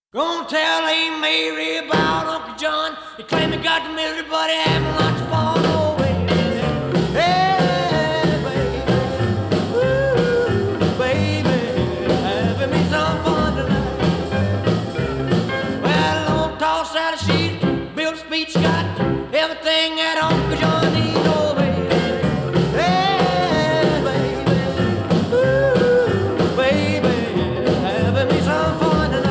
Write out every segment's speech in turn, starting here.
Gonna tell Aunt Mary about Uncle John. He claimed he got the misery, but he having lots of fun. Oh, baby, hey, baby, ooh, baby, having me some fun tonight. Well, long tall Sally, she built a speech, got everything that Uncle John needs. Oh, baby, hey, baby, ooh, baby, having me some fun tonight.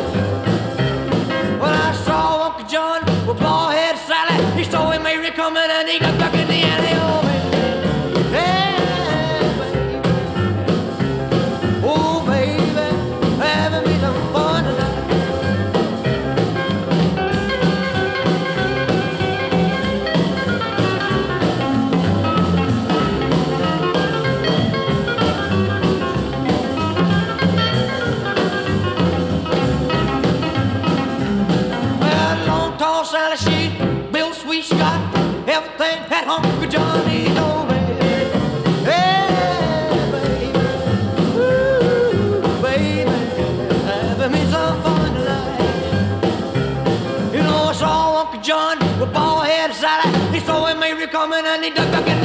John with bald-head Sally, he saw him Mary coming and he got duck in the alley. Oh, baby, hey, baby, oh, baby, having me some fun tonight. Sally, she built sweet, she got everything that Uncle John needs. Oh, baby, hey, baby, ooh, baby, having me some fun tonight. You know, I saw Uncle John with bald-head Sally. He saw him Mary coming and he ducked in